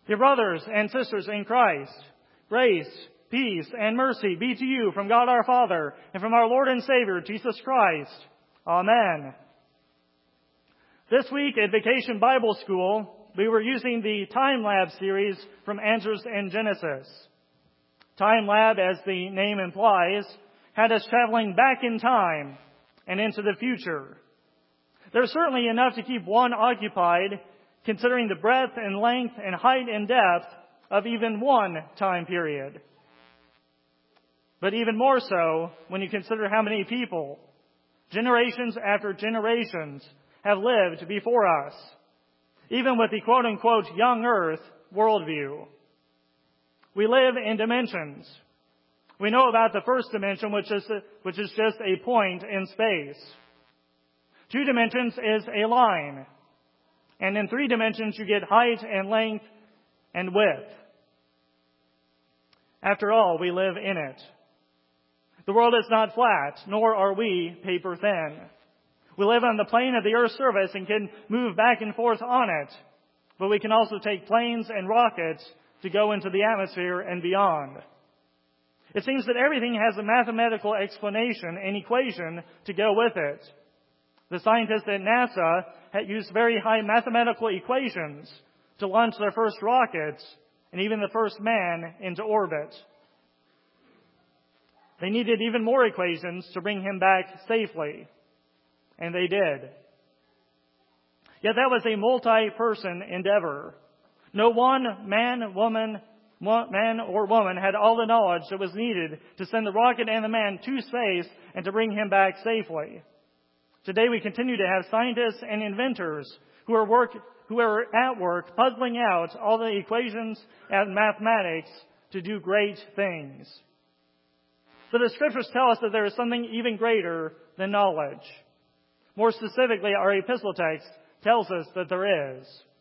Dear brothers and sisters in Christ, grace, peace, and mercy be to you from God our Father and from our Lord and Savior, Jesus Christ. Amen. This week at Vacation Bible School, we were using the Time Lab series from Answers in Genesis. Time Lab, as the name implies, had us traveling back in time and into the future. There's certainly enough to keep one occupied, considering the breadth and length and height and depth of even one time period. But even more so when you consider how many people, generations after generations, have lived before us, even with the quote-unquote young earth worldview. We live in dimensions. We know about the first dimension, which is just a point in space. 2 dimensions is a line. And in 3 dimensions, you get height and length and width. After all, we live in it. The world is not flat, nor are we paper thin. We live on the plane of the Earth's surface and can move back and forth on it. But we can also take planes and rockets to go into the atmosphere and beyond. It seems that everything has a mathematical explanation and equation to go with it. The scientists at NASA had used very high mathematical equations to launch their first rockets and even the first man into orbit. They needed even more equations to bring him back safely, and they did. Yet that was a multi-person endeavor. No one man or woman had all the knowledge that was needed to send the rocket and the man to space and to bring him back safely. Today we continue to have scientists and inventors who are at work puzzling out all the equations and mathematics to do great things. But the scriptures tell us that there is something even greater than knowledge. More specifically, our epistle text tells us that there is.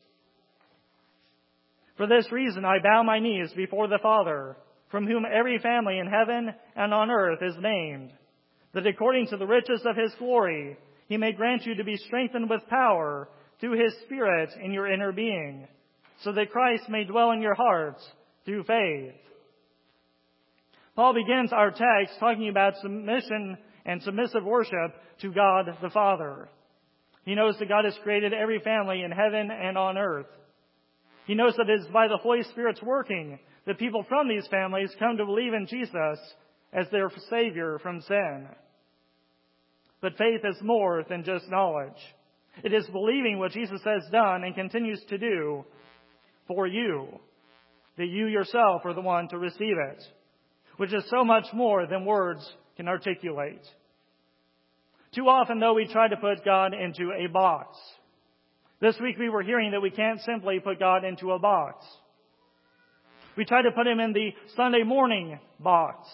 For this reason I bow my knees before the Father, from whom every family in heaven and on earth is named, that according to the riches of his glory, he may grant you to be strengthened with power through his Spirit in your inner being, so that Christ may dwell in your hearts through faith. Paul begins our text talking about submission and submissive worship to God the Father. He knows that God has created every family in heaven and on earth. He knows that it is by the Holy Spirit's working that people from these families come to believe in Jesus as their Savior from sin. But faith is more than just knowledge. It is believing what Jesus has done and continues to do for you, that you yourself are the one to receive it, which is so much more than words can articulate. Too often, though, we try to put God into a box. This week we were hearing that we can't simply put God into a box. We try to put him in the Sunday morning box.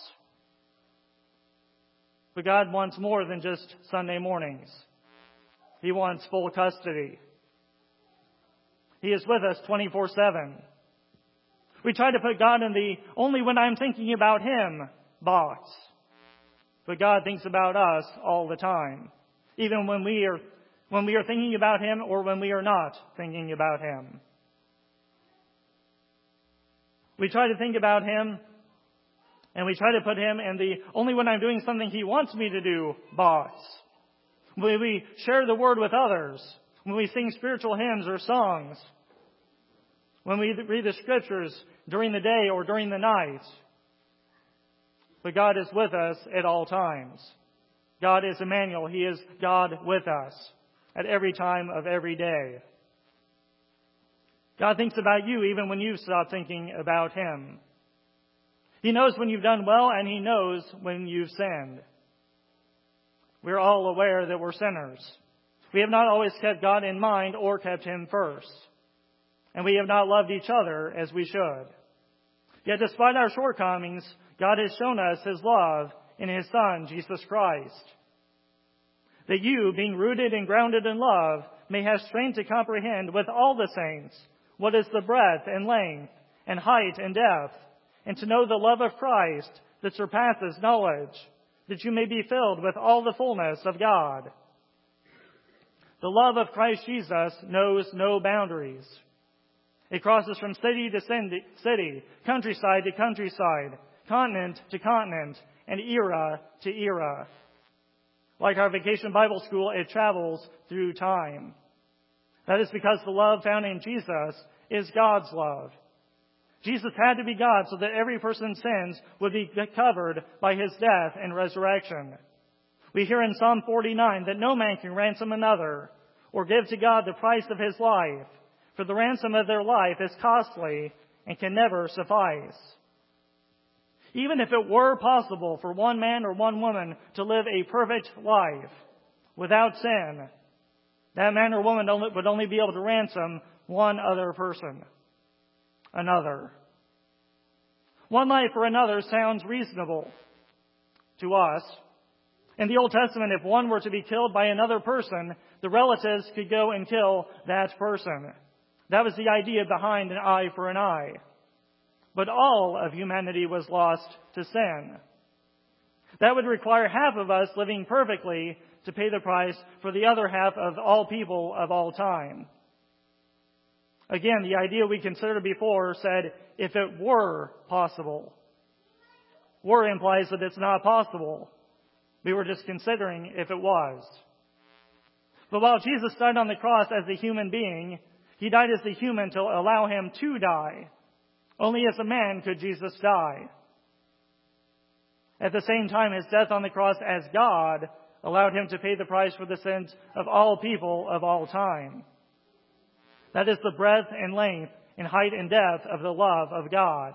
But God wants more than just Sunday mornings. He wants full custody. He is with us 24/7. We try to put God in the only when I'm thinking about him box. But God thinks about us all the time, even when we are thinking about him or when we are not thinking about him. We try to think about him and we try to put him in the only when I'm doing something he wants me to do box. When we share the word with others, when we sing spiritual hymns or songs, when we read the scriptures during the day or during the night. But God is with us at all times. God is Emmanuel. He is God with us at every time of every day. God thinks about you even when you stop thinking about him. He knows when you've done well, and he knows when you've sinned. We're all aware that we're sinners. We have not always kept God in mind or kept him first. And we have not loved each other as we should. Yet despite our shortcomings, God has shown us his love in his Son, Jesus Christ. That you, being rooted and grounded in love, may have strength to comprehend with all the saints what is the breadth and length and height and depth, and to know the love of Christ that surpasses knowledge, that you may be filled with all the fullness of God. The love of Christ Jesus knows no boundaries. It crosses from city to city, countryside to countryside, continent to continent, and era to era. Like our Vacation Bible School, it travels through time. That is because the love found in Jesus is God's love. Jesus had to be God so that every person's sins would be covered by his death and resurrection. We hear in Psalm 49 that no man can ransom another or give to God the price of his life, for the ransom of their life is costly and can never suffice. Even if it were possible for one man or one woman to live a perfect life without sin, that man or woman would only be able to ransom one other person. Another. One life for another sounds reasonable to us. In the Old Testament, if one were to be killed by another person, the relatives could go and kill that person. That was the idea behind an eye for an eye. But all of humanity was lost to sin. That would require half of us living perfectly to pay the price for the other half of all people of all time. Again, the idea we considered before said, if it were possible. Were implies that it's not possible. We were just considering if it was. But while Jesus died on the cross as a human being, he died as a human to allow him to die. Only as a man could Jesus die. At the same time, his death on the cross as God allowed him to pay the price for the sins of all people of all time. That is the breadth and length and height and depth of the love of God.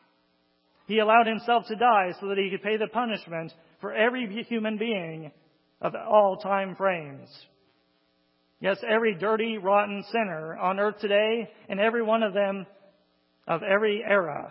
He allowed himself to die so that he could pay the punishment for every human being of all time frames. Yes, every dirty, rotten sinner on earth today, and every one of them of every era.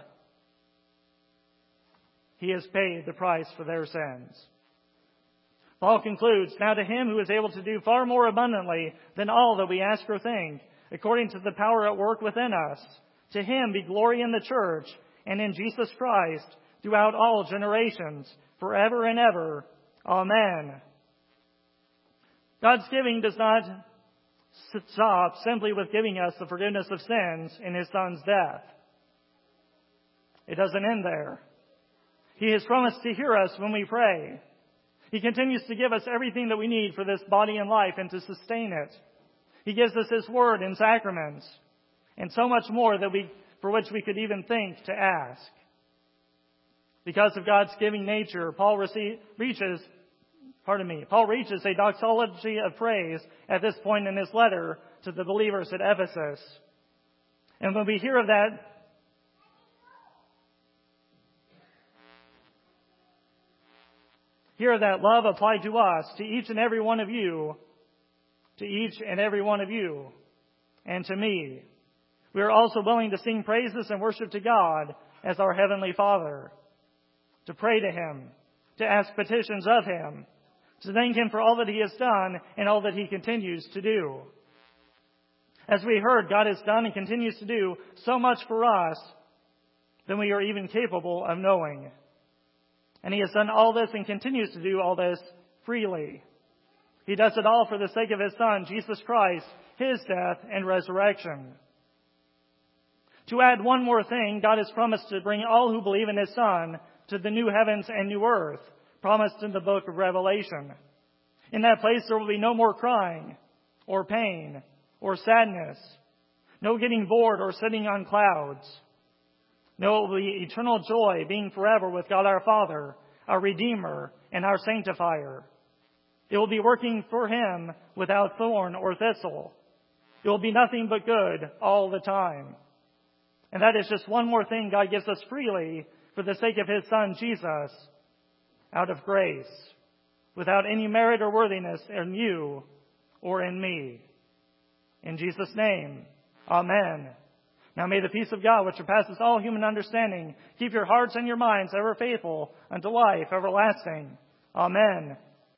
He has paid the price for their sins. Paul concludes, now to him who is able to do far more abundantly than all that we ask or think, according to the power at work within us, to him be glory in the church and in Jesus Christ throughout all generations, forever and ever. Amen. God's giving does not stop simply with giving us the forgiveness of sins in his Son's death. It doesn't end there. He has promised to hear us when we pray. He continues to give us everything that we need for this body and life and to sustain it. He gives us his word and sacraments and so much more for which we could even think to ask. Because of God's giving nature, Paul reaches a doxology of praise at this point in his letter to the believers at Ephesus. And when we hear of that, love applied to us, to each and every one of you, and to me, we are also willing to sing praises and worship to God as our Heavenly Father, to pray to him, to ask petitions of him, to thank him for all that he has done and all that he continues to do. As we heard, God has done and continues to do so much for us than we are even capable of knowing. And he has done all this and continues to do all this freely. He does it all for the sake of his Son, Jesus Christ, his death and resurrection. To add one more thing, God has promised to bring all who believe in his Son to the new heavens and new earth, promised in the book of Revelation. In that place there will be no more crying, or pain, or sadness, no getting bored or sitting on clouds. No, it will be eternal joy, being forever with God our Father, our Redeemer, and our Sanctifier. It will be working for him without thorn or thistle. It will be nothing but good all the time. And that is just one more thing God gives us freely for the sake of his Son, Jesus, out of grace, without any merit or worthiness in you or in me. In Jesus' name, amen. Now may the peace of God, which surpasses all human understanding, keep your hearts and your minds ever faithful unto life everlasting. Amen.